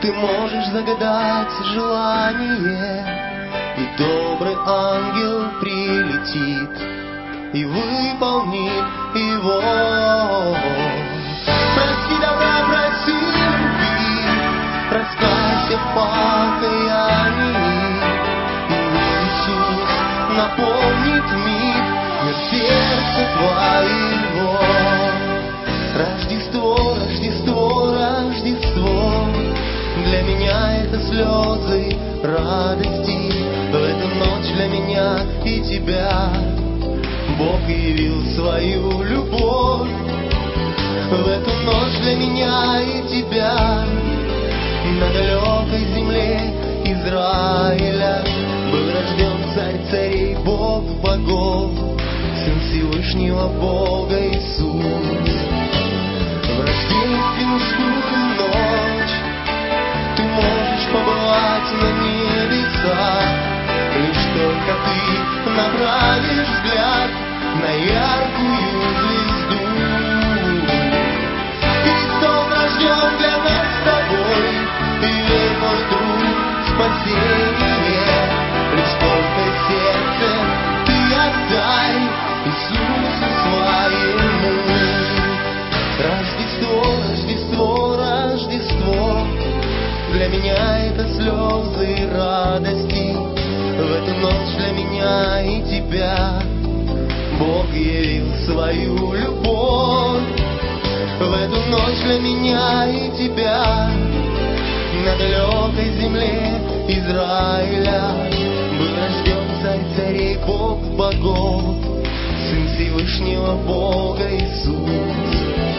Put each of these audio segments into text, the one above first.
Ты можешь загадать желание, и добрый ангел прилетит и выполнит его. Проси добра, проси любви, раскайся в покаянии, и Иисус наполнит мир сердца твоего. Рождество, Рождество, Рождество, для меня это слезы радости. В эту ночь для меня и тебя Бог явил свою любовь. В эту ночь для меня и тебя на далекой земле Израиля был рожден Царь царей, Бог богов, Сын Всевышнего Бога Иисус. В рождественскую ночь ты можешь побывать на небесах, лишь только ты направишь взгляд на яркую звезду. Христос рожден для нас с тобой, и верь, мой друг, спасение. Лишь только сердце ты отдай Иисусу своему. Рождество, Рождество, Рождество, для меня это слезы радости. В эту ночь для меня и тебя Бог явил свою любовь. В эту ночь для меня и тебя на далекой земле Израиля был рожден Царь царей, Бог богов, Сын Всевышнего Бога Иисус.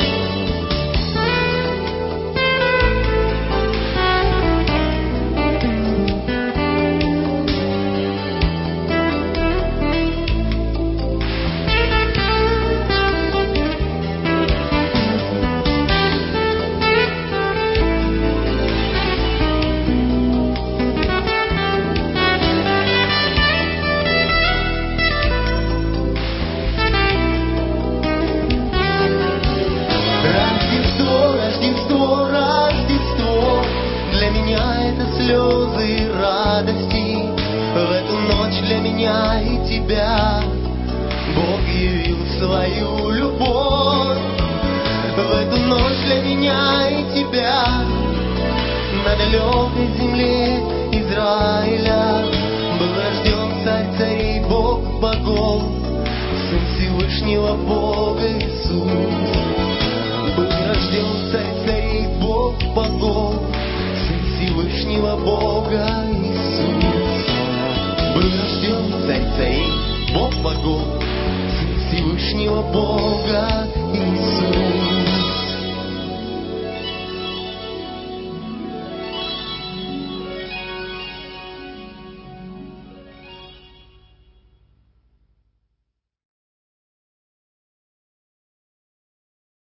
Слезы радости, в эту ночь для меня и тебя Бог явил свою любовь. В эту ночь для меня и тебя на далекой земле Израиля был рожден Царь царей, Бог богов, Сын Всевышнего Бога Иисус. Был рожден Царь царей, Бог богов, Всевышнего Бога Иисус. Был рожден Царь царей, Бог богов, Сын Всевышнего Бога Иисус.